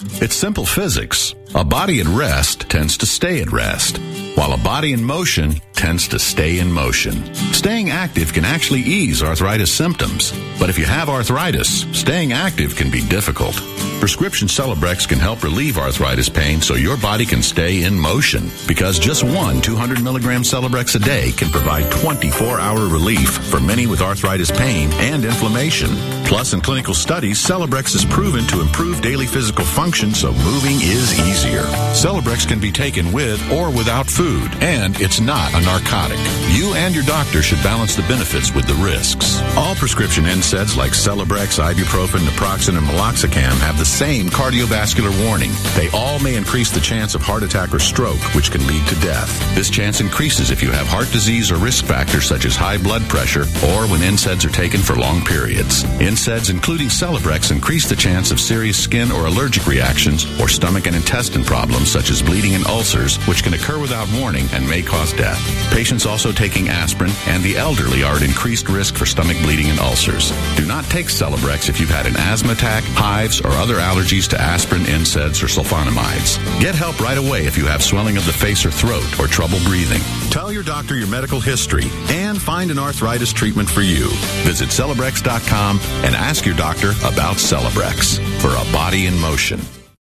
It's simple physics. A body at rest tends to stay at rest, while a body in motion tends to stay in motion. Staying active can actually ease arthritis symptoms, but if you have arthritis, staying active can be difficult. Prescription Celebrex can help relieve arthritis pain so your body can stay in motion, because just one 200 milligram Celebrex a day can provide 24-hour relief for many with arthritis pain and inflammation. Plus, in clinical studies, Celebrex is proven to improve daily physical function, so moving is easier. Celebrex can be taken with or without food, and it's not a narcotic. You and your doctor should balance the benefits with the risks. All prescription NSAIDs like Celebrex, ibuprofen, naproxen, and meloxicam have the same cardiovascular warning. They all may increase the chance of heart attack or stroke, which can lead to death. This chance increases if you have heart disease or risk factors such as high blood pressure or when NSAIDs are taken for long periods. NSAIDs, including Celebrex, increase the chance of serious skin or allergic reactions or stomach and intestine problems such as bleeding and ulcers, which can occur without warning and may cause death. Patients also taking aspirin and the elderly are at increased risk for stomach bleeding and ulcers. Do not take Celebrex if you've had an asthma attack, hives, or other allergies to aspirin, NSAIDs, or sulfonamides. Get help right away if you have swelling of the face or throat or trouble breathing. Tell your doctor your medical history and find an arthritis treatment for you. Visit Celebrex.com and ask your doctor about Celebrex for a body in motion.